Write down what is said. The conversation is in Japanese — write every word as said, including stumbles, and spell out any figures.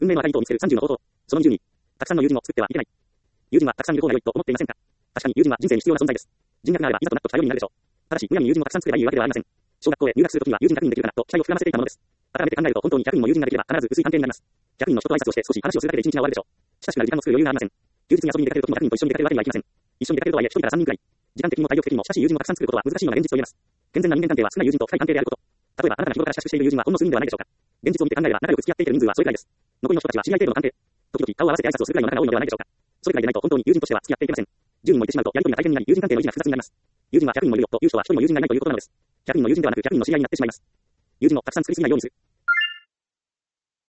運命の赤い糸を見つけるさんじゅうの方法。そのにじゅうに。たくさんの友人を作ってはいけない。友人はたくさんいる方が良いと思っていませんか？確かに友人は人生に必要な存在です。人脈があればいざとなっと頼りになるでしょう。ただし、むやみに友人をたくさん作ればいいわけではありません。小学校へ入学するときには友人ひゃくにんできるかなと期待を膨らませていたものです。改めて考えると本当にひゃくにんも友人ができれば必ず薄い関係になります。ひゃくにんの人と挨拶をして少し話をするだけで一日が終わるでしょう。親しくなる時間を作る余裕がありません。休日に遊びに出かけるときもひゃくにんと一緒に出かけるわけにはいきません。一緒に出かけるとはいえひとりからさんにんくらい。時間的にも体力的にも親しい友人をたくさん作ることは難しいのが現実と言えます。健全な人間関係は少ない友人と深い関係であること。例えばあなたが日頃から親しくしている友人はほんの数人ではないでしょうか。現実を見て考えれば仲良く付き合っていている人数はそれくらいです。残りの人たちは知り合い程度の関係。時々顔を合わせて挨拶をするくらいの仲が多いのではないでしょうか。それくらいでないと本当に友人としては付き合っていけません。じゅうにんもいてしまうとやりとりが大変になり友人関係の維持が複雑になります。友人はひゃくにんもいるよという人はひとりも友人がいないということなのです。ひゃくにんの友人ではなくひゃくにんの知り合いになってしまいます。友人をたくさん作りすぎないようにする。